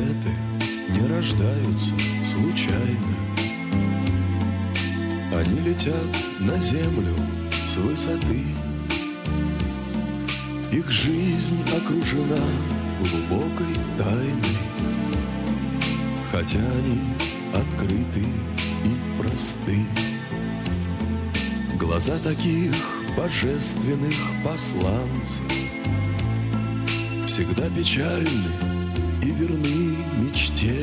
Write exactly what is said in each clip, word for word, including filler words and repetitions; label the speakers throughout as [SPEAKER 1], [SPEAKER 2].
[SPEAKER 1] поэты не рождаются случайно. Они летят на землю с высоты. Их жизнь окружена глубокой тайной, хотя они открыты и просты. Глаза таких божественных посланцев всегда печальны и верны мечте.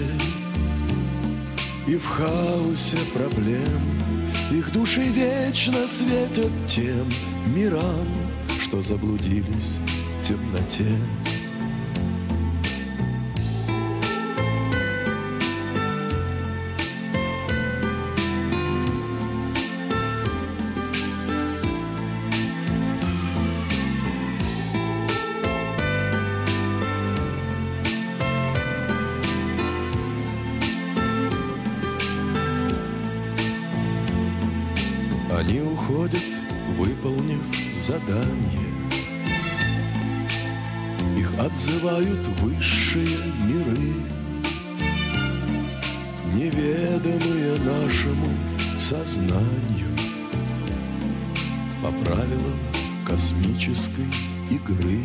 [SPEAKER 1] И в хаосе проблем их души вечно светят тем мирам, что заблудились в темноте. Они уходят, выполнив задание. Их отзывают высшие миры, неведомые нашему сознанию, по правилам космической игры.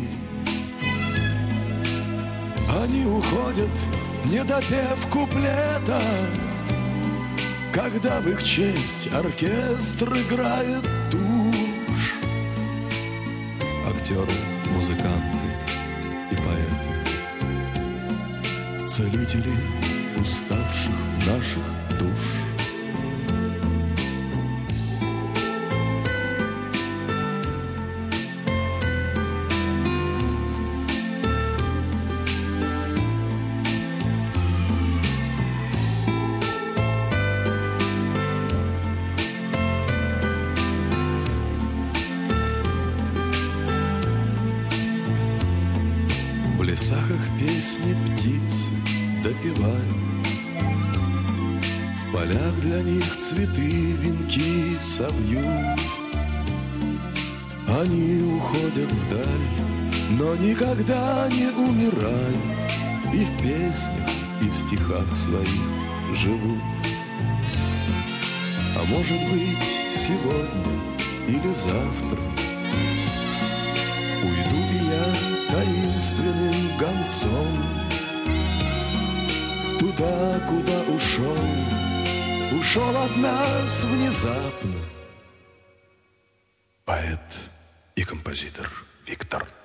[SPEAKER 1] Они уходят, не допев куплета, когда в их честь оркестр играет тушь. Актеры, музыканты и поэты, целители уставших наших душ. В лесах их песни птицы допевают, в полях для них цветы венки совьют. Они уходят вдаль, но никогда не умирают, и в песнях, и в стихах своих живут. А может быть, сегодня или завтра уйду и я таинственным гонцом туда, куда ушел, ушел от нас внезапно поэт и композитор Виктор